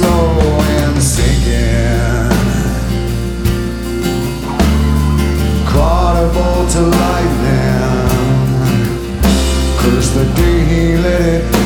slow and sinking. Caught a bolt of lightning. Curse the day he let it